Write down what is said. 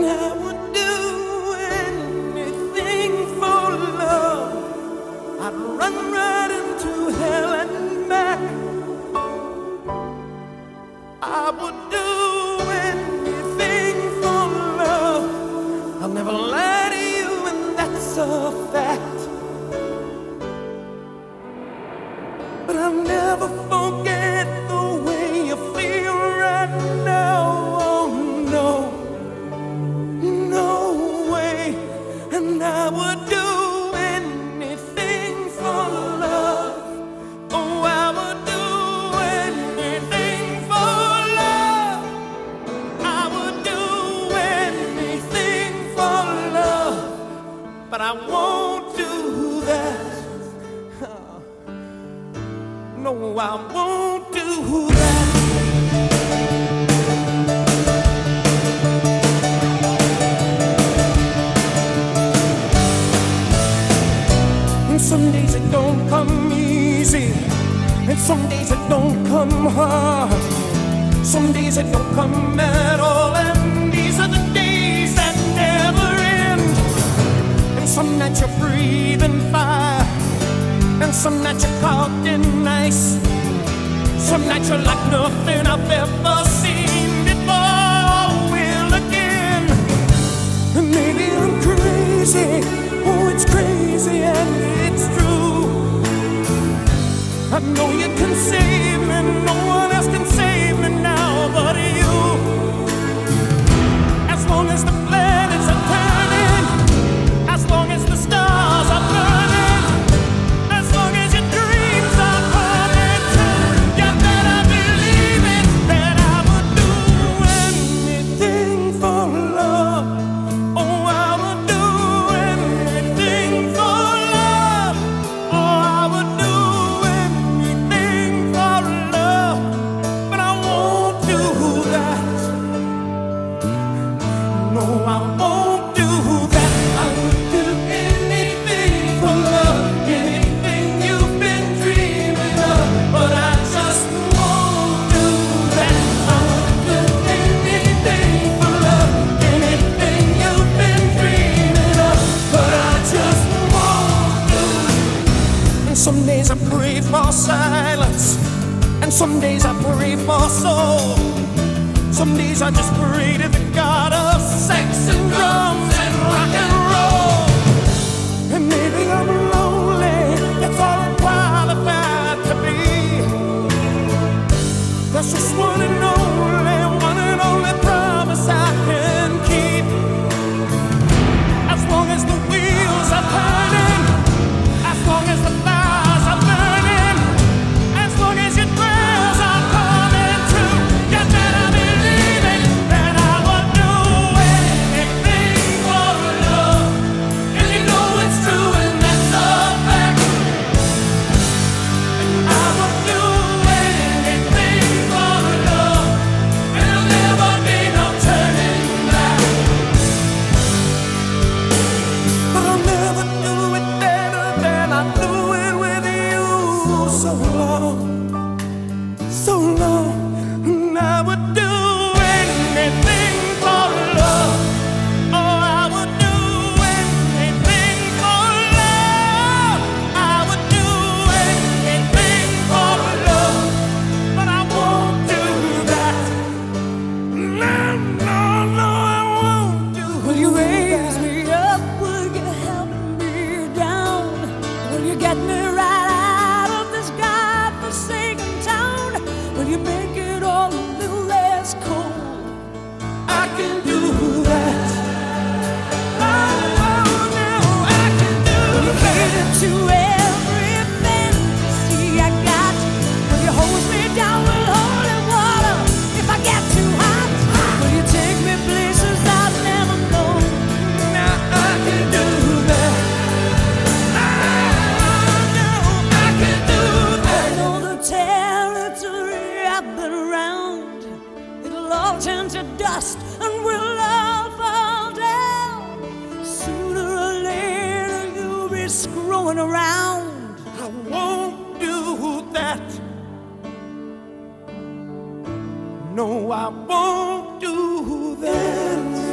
I would do anything for love. I'd run right into hell and back. I would do anything for love. I'll never lie to you, and that's a fact. But I'll never forget the way you feel right now. Oh no, no way. And I would do anything for love. Oh, I would do anything for love. I would do anything for love. But I won't do that. No, I won't do that. And some days it don't come easy, and some days it don't come hard. Some days it don't come at all, and these are the days that never end. And some nights you're breathing fire, and some nights you're caught in ice. Some nights you're like nothing I've ever seen before. Will again. And maybe I'm crazy. Oh, it's crazy and it's true. I know you can save me. No one else can save me now but you. As long as the planets are turning, as long as the stars are burning, some days I pray for silence, and some days I pray for soul. Some days I just pray to the God of sex and drums and rock and roll. And maybe I'm lonely, that's all I'm qualified to be. That's just one and only promise I can keep. As long as the wheels are turning, as long as the fires are burning, as long as your prayers are coming true, you better believe it, that I will do anything for love. And you know it's true, and that's a fact. I will do anything for love, and there'll never be no turning back. But I'll never do it better than I do it with you. So long, and I would do anything for love. Oh, I would do anything for love. I would do anything for love, but I won't do that. No, I won't do that. Will you raise me up? Will you help me down? Will you get me right out of this godforsaken town? Will you make it all a little less cold? I can do that. Oh, no, I can do that. Will you cater to every fantasy I got? Will you hose me down with holy water if I get too hot? Will you take me places I've never known? Now I can do that. Oh, no, I can do that. I know the territory I've been around. It'll all turn to dust and we'll all fall down. Sooner or later you'll be screwing around. I won't do that. No, I won't do that.